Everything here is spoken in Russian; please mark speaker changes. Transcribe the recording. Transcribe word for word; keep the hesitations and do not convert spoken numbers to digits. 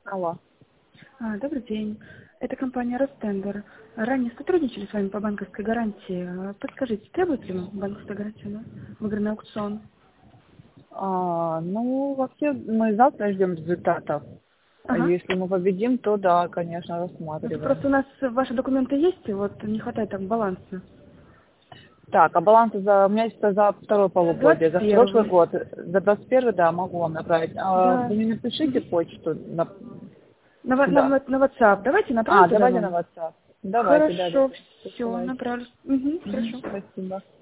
Speaker 1: Алло.
Speaker 2: А, добрый день. Это компания Ростендер. Ранее сотрудничали с вами по банковской гарантии. Подскажите, требует ли банковская гарантия на выигранный аукцион?
Speaker 1: А, ну, вообще, мы завтра ждем результатов.
Speaker 2: Ага.
Speaker 1: Если мы победим, то да, конечно,
Speaker 2: Это
Speaker 1: рассматриваем.
Speaker 2: просто у нас ваши документы есть, и вот не хватает там баланса.
Speaker 1: Так, а баланс за, у меня есть за второе полугодие,
Speaker 2: двадцать
Speaker 1: за прошлый
Speaker 2: первый.
Speaker 1: год, за двадцать первый, да, могу вам направить. А
Speaker 2: Да.
Speaker 1: вы мне напишите
Speaker 2: Мгм.
Speaker 1: почту на,
Speaker 2: На, ва- на,
Speaker 1: сюда.
Speaker 2: ва- на WhatsApp. Давайте направлю
Speaker 1: А,
Speaker 2: туда
Speaker 1: давайте на
Speaker 2: вам.
Speaker 1: WhatsApp. Давайте, да, да,
Speaker 2: Хорошо,
Speaker 1: да.
Speaker 2: все,
Speaker 1: Присылайте.
Speaker 2: направлю. Угу,
Speaker 1: Мгм,
Speaker 2: хорошо.
Speaker 1: спасибо.